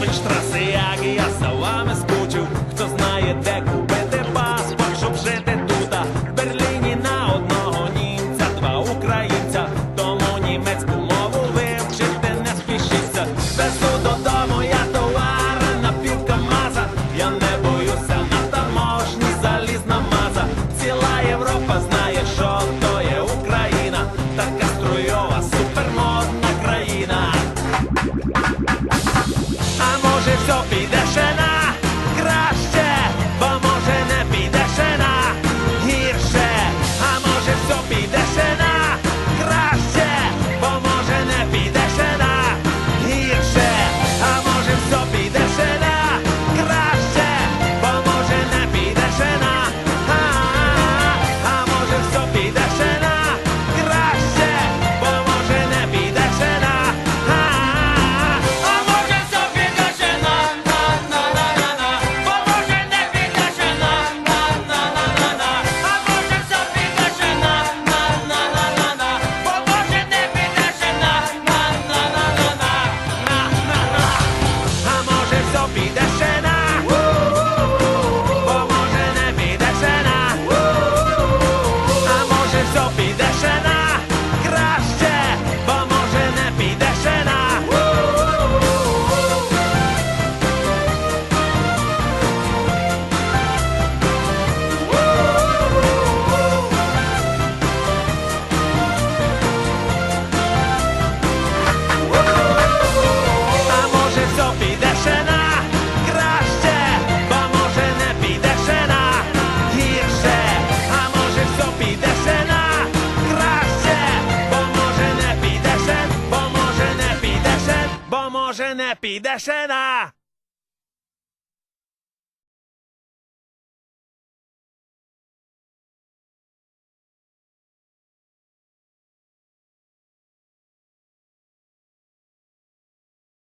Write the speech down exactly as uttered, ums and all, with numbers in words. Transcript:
Фельдштраси, як і я за вами скучив. Хто знає, де купити паспорт, щоб жити тута. В Берліні на одного німця, два українця. Тому німецьку мову вивчити не спішіться. Везу додому я товари на пів КамАЗа. Я не боюся на таможні, залізна маза. Ціла Європа знає, що то є Україна. Така струйова, супермодна країна. А може все піде ще на краще, бо може не піде ще на гірше. А може все піде ще на краще, бо може не піде ще на гірше. А може все піде ще на краще, бо може не піде ще на а, а може все піде ще на краще, бо може не піде ще на а, а може все піде ще на на на на на на, бо може не піде ще на на на на на на. А може все піде ще на на на на на на, бо може не піде ще на на на на на на на на. А може все піде ще на, бо може не піде ще на, а може все піде ще на краще, бо може не піде ще на. А може все піде ще на краще, бо може не піде ще на гірше. А може все піде ще на краще, бо може не піде ще, бо може не піде ще, бо може не піде ще на.